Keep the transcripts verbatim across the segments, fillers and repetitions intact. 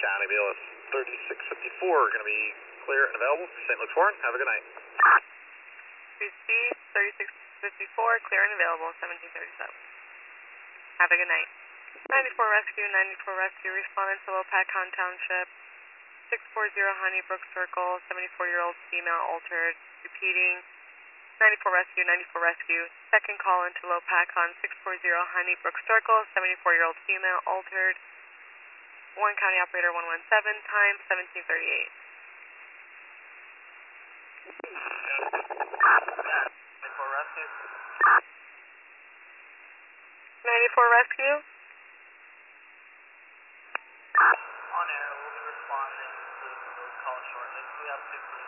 County B L S thirty-six fifty-four, going to be clear and available for Saint Luke's Warren. Have a good night. Receive thirty-six fifty-four, clear and available, seventeen thirty-seven. Have a good night. ninety-four Rescue, ninety-four Rescue, responding to Lopatcon Township, six forty Honeybrook Circle, seventy-four-year-old female altered, repeating, ninety-four Rescue, ninety-four Rescue, second call into Lopatcon, six forty Honeybrook Circle, seventy-four-year-old female altered, Warren County Operator one one seven, time seventeen thirty-eight. ninety-four Rescue. ninety-four Rescue. On air, we'll be responding to those calls shortly. We have fifteen.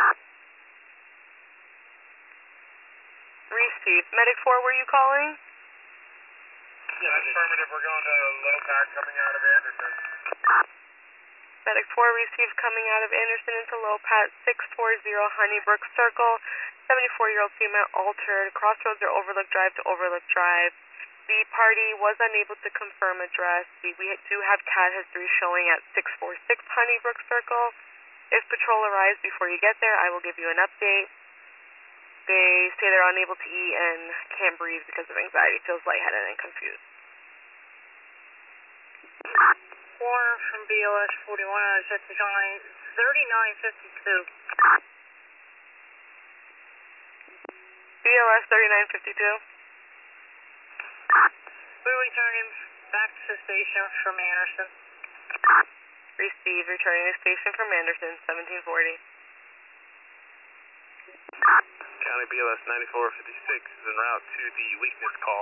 Receive. Medic four, were you calling? Yeah, affirmative. We're going to Lopac coming out of Anderson. Medic four received coming out of Anderson into Lopat, six forty Honeybrook Circle, seventy-four-year-old female altered, crossroads or Overlook Drive to Overlook Drive. The party was unable to confirm address. We, we do have C A D history showing at six forty-six Honeybrook Circle. If patrol arrives before you get there, I will give you an update. They say they're unable to eat and can't breathe because of anxiety, feels lightheaded and confused. Warren from B L S forty-one, I set the line thirty-nine fifty-two. B L S thirty-nine fifty-two. We're returning back to the station from Anderson. Receive, returning to station from Anderson, seventeen forty. County B L S ninety-four fifty-six is en route to the weakness call.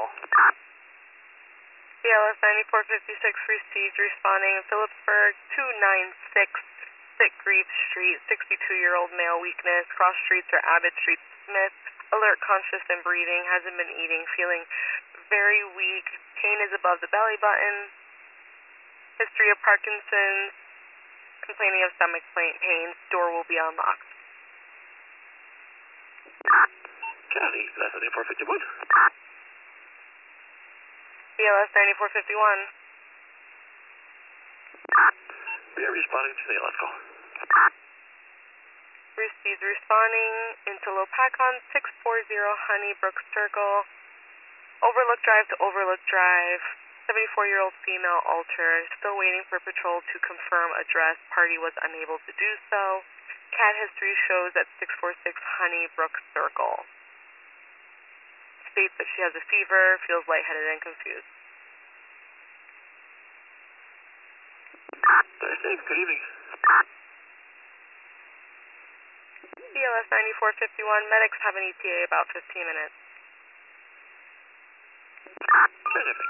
B L S ninety-four fifty-six received, responding Phillipsburg two ninety-six Sitgreaves Street, sixty-two-year-old male weakness, cross streets are Abbott Street Smith, alert, conscious and breathing, hasn't been eating, feeling very weak, pain is above the belly button, history of Parkinson's, complaining of stomach pain, door will be unlocked. County B L S ninety-four fifty-one. B L S ninety-four fifty-one. We are responding to the L F call. Received, responding into Lopatcon, six forty Honeybrook Circle, Overlook Drive to Overlook Drive, seventy-four-year-old female altered, still waiting for patrol to confirm address, party was unable to do so. C A D history shows at six forty-six Honeybrook Circle. States that she has a fever, feels lightheaded and confused. Thursday, good evening. B L S ninety-four fifty-one, medics have an E T A about fifteen minutes. Terrific.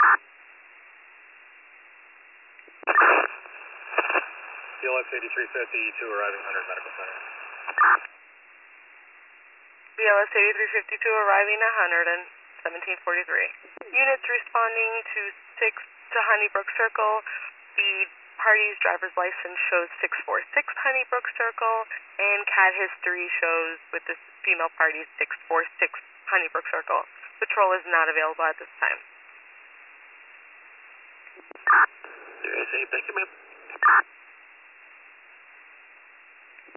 B L S eighty-three fifty-two arriving one hundred Medical Center. B L S eighty-three fifty-two arriving at one hundred and seventeen forty-three. Units responding to six to Honeybrook Circle. The party's driver's license shows six forty-six Honeybrook Circle, and C A D history shows with this female party six forty-six Honeybrook Circle. Patrol is not available at this time. There is a, thank you, ma'am.